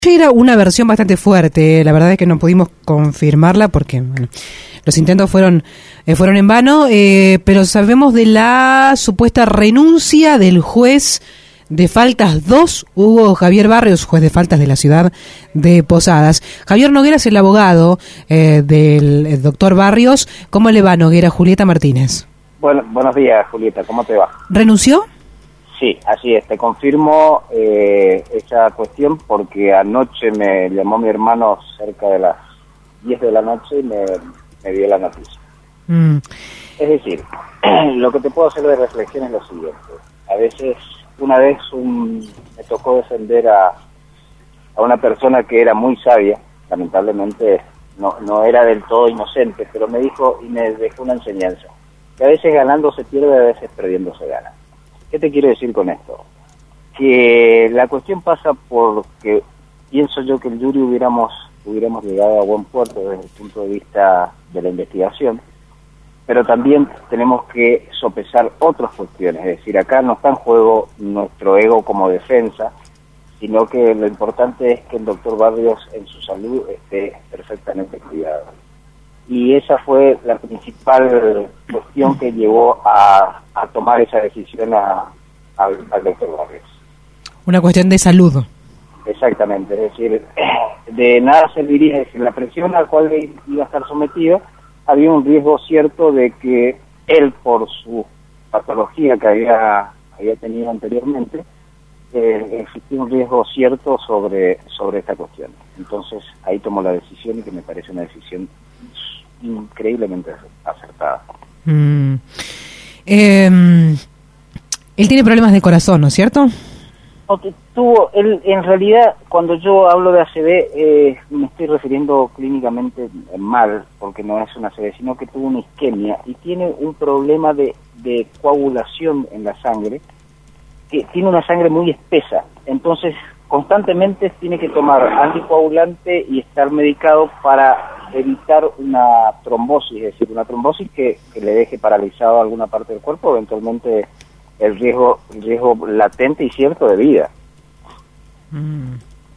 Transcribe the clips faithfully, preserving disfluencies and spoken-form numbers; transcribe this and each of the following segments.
Era una versión bastante fuerte, la verdad es que no pudimos confirmarla porque bueno, los intentos fueron eh, fueron en vano, eh, pero sabemos de la supuesta renuncia del juez de faltas dos, Hugo Javier Barrios, juez de faltas de la ciudad de Posadas. Javier Noguera es el abogado eh, del doctor Barrios. ¿Cómo le va, Noguera? Julieta Martínez. Bueno, buenos días, Julieta, ¿cómo te va? ¿Renunció? Sí, así es, te confirmo eh, esa cuestión porque anoche me llamó mi hermano cerca de las diez de la noche y me, me dio la noticia. Mm. Es decir, lo que te puedo hacer de reflexión es lo siguiente. A veces, una vez un, me tocó defender a, a una persona que era muy sabia, lamentablemente no, no era del todo inocente, pero me dijo y me dejó una enseñanza, que a veces ganando se pierde, a veces perdiendo se gana. ¿Qué te quiero decir con esto? Que la cuestión pasa porque pienso yo que el jury hubiéramos hubiéramos llegado a buen puerto desde el punto de vista de la investigación, pero también tenemos que sopesar otras cuestiones, es decir, acá no está en juego nuestro ego como defensa, sino que lo importante es que el doctor Barrios en su salud esté perfectamente cuidado. Y esa fue la principal cuestión que llevó a, a tomar esa decisión a, a, al doctor Barrios. Una cuestión de salud. Exactamente, es decir, de nada serviría, es decir, la presión a la cual iba a estar sometido, había un riesgo cierto de que él, por su patología que había, había tenido anteriormente, eh, existía un riesgo cierto sobre, sobre esta cuestión. Entonces ahí tomó la decisión y que me parece una decisión increíblemente acertada. Mm. Eh, él tiene problemas de corazón, ¿no es cierto? Okay, tuvo, él, en realidad, cuando yo hablo de A C V, eh, me estoy refiriendo clínicamente mal, porque no es una A C V, sino que tuvo una isquemia y tiene un problema de, de coagulación en la sangre, que tiene una sangre muy espesa, entonces constantemente tiene que tomar anticoagulante y estar medicado para evitar una trombosis, es decir, una trombosis que, que le deje paralizado alguna parte del cuerpo, eventualmente el riesgo el riesgo latente y cierto de vida. Mm.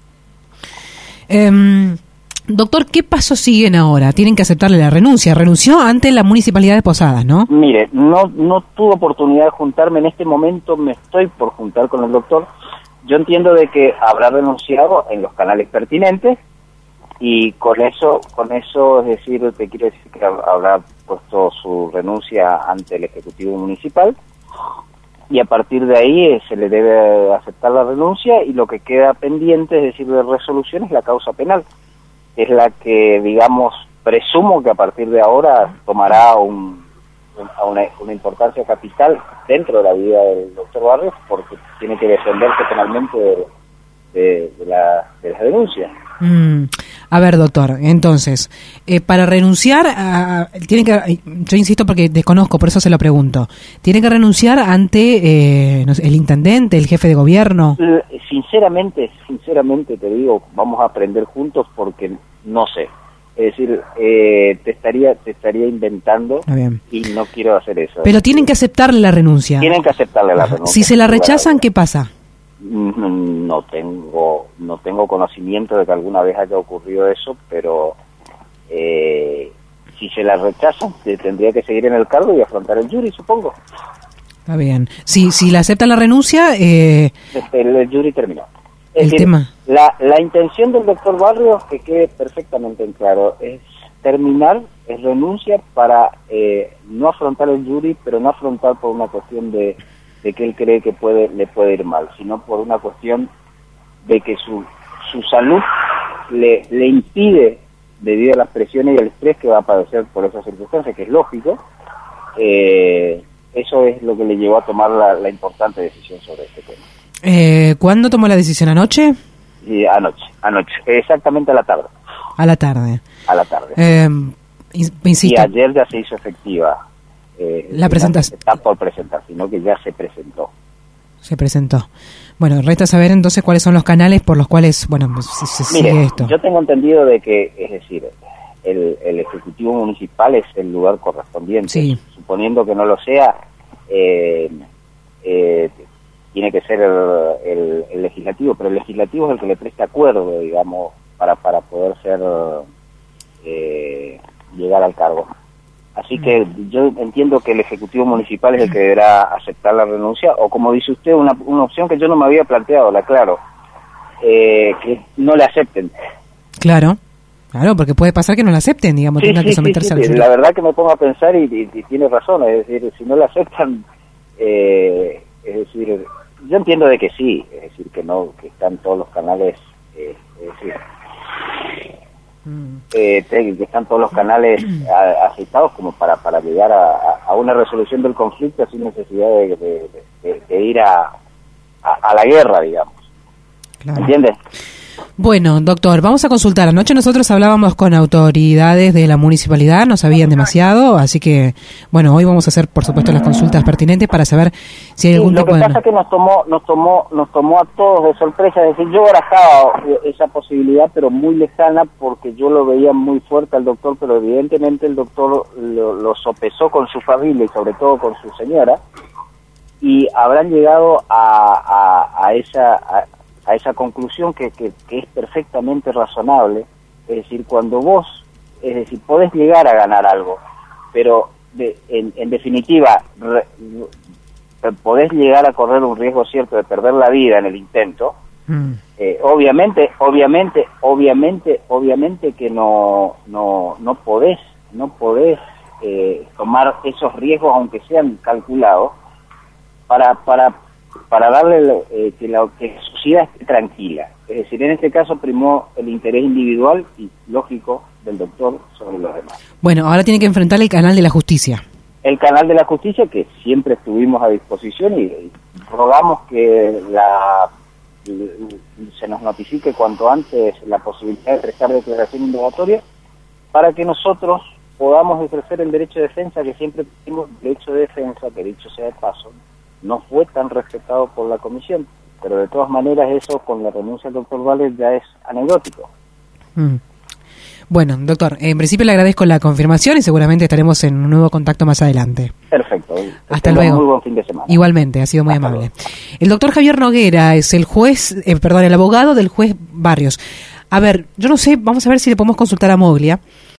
Eh, doctor, ¿qué pasos siguen ahora? Tienen que aceptarle la renuncia. Renunció ante la Municipalidad de Posadas, ¿no? Mire, no, no tuve oportunidad de juntarme en este momento, me estoy por juntar con el doctor. Yo entiendo de que habrá renunciado en los canales pertinentes y con eso, con eso es decir, te quiero decir que habrá puesto su renuncia ante el Ejecutivo Municipal y a partir de ahí eh, se le debe aceptar la renuncia y lo que queda pendiente, es decir, de resolución es la causa penal, es la que, digamos, presumo que a partir de ahora tomará un Una, una importancia capital dentro de la vida del doctor Barrios porque tiene que defenderse penalmente de, de, de, la, de las denuncias. Mm. A ver, doctor, entonces, eh, para renunciar, a, tiene que, yo insisto porque desconozco, por eso se lo pregunto, ¿tiene que renunciar ante eh, no sé, el intendente, el jefe de gobierno? Sinceramente, sinceramente te digo, vamos a aprender juntos porque no sé. Es decir, eh, te estaría te estaría inventando y no quiero hacer eso. Pero tienen que aceptarle la renuncia. Tienen que aceptarle la renuncia. Si se la rechazan, ¿qué pasa? No, no tengo no tengo conocimiento de que alguna vez haya ocurrido eso, pero eh, si se la rechazan, se tendría que seguir en el cargo y afrontar el jury, supongo. Está bien. Si si le aceptan la renuncia... Eh... El, el jury terminó. Es el decir, tema. La, la intención del doctor Barrios, que quede perfectamente en claro, es terminar, es renuncia para eh, no afrontar el jury, pero no afrontar por una cuestión de, de que él cree que puede le puede ir mal, sino por una cuestión de que su, su salud le, le impide, debido a las presiones y al estrés que va a padecer por esas circunstancias, que es lógico, eh, eso es lo que le llevó a tomar la, la importante decisión sobre este tema. Eh, ¿Cuándo tomó la decisión? ¿Anoche? Sí, anoche, anoche, exactamente a la tarde. A la tarde. A la tarde. Eh, insisto. Y ayer ya se hizo efectiva. Eh, la presentación. Está por presentar, sino que ya se presentó. Se presentó. Bueno, resta saber entonces cuáles son los canales por los cuales, bueno, se, se Mire, sigue esto. Yo tengo entendido de que, es decir, el, el Ejecutivo Municipal es el lugar correspondiente. Sí. Suponiendo que no lo sea, eh, eh, tiene que ser el, el, el legislativo, pero el legislativo es el que le presta acuerdo, digamos, para, para poder ser eh, llegar al cargo. Así que yo entiendo que el Ejecutivo Municipal es el que deberá aceptar la renuncia, o como dice usted, una, una opción que yo no me había planteado, la aclaro, eh, que no le acepten. Claro, claro, porque puede pasar que no la acepten, digamos, sí, tengan sí, que someterse sí, a la sí, la verdad que me pongo a pensar y, y, y tiene razón, es decir, si no la aceptan, eh, es decir, yo entiendo de que sí, es decir, que no, que están todos los canales, eh, es decir, Eh, que están todos los canales a, aceitados como para para llegar a, a una resolución del conflicto sin necesidad de, de, de, de ir a, a, a la guerra, digamos. Claro. ¿Entiendes? Bueno, doctor, vamos a consultar. Anoche nosotros hablábamos con autoridades de la municipalidad, no sabían demasiado, así que, bueno, hoy vamos a hacer, por supuesto, las consultas pertinentes para saber si hay sí, algún lo tipo de... Lo que pasa es que nos tomó, nos tomó, nos tomó a todos de sorpresa, es decir, yo barajaba esa posibilidad, pero muy lejana, porque yo lo veía muy fuerte al doctor, pero evidentemente el doctor lo, lo sopesó con su familia y sobre todo con su señora, y habrán llegado a, a, a esa... A, a esa conclusión que, que, que es perfectamente razonable, es decir, cuando vos, es decir, podés llegar a ganar algo, pero de, en, en definitiva, re, podés llegar a correr un riesgo cierto de perder la vida en el intento, mm. eh, obviamente, obviamente, obviamente, obviamente que no, no, no podés, no podés eh, tomar esos riesgos, aunque sean calculados, para, para para darle eh, que, la, que la sociedad esté tranquila. Es decir, en este caso primó el interés individual y lógico del doctor sobre los demás. Bueno, ahora tiene que enfrentar el canal de la justicia. El canal de la justicia que siempre estuvimos a disposición y, y rogamos que la, se nos notifique cuanto antes la posibilidad de prestar declaración indagatoria para que nosotros podamos ejercer el derecho de defensa que siempre tuvimos, derecho de defensa, que dicho sea de paso, no fue tan respetado por la comisión, pero de todas maneras eso con la renuncia del doctor Vales ya es anecdótico. Mm. Bueno, doctor, en principio le agradezco la confirmación y seguramente estaremos en un nuevo contacto más adelante. Perfecto. Hasta luego. Muy buen fin de semana. Igualmente, ha sido muy Hasta amable. Luego. El doctor Javier Noguera es el juez, eh, perdón, el abogado del juez Barrios. A ver, yo no sé, vamos a ver si le podemos consultar a Moglia.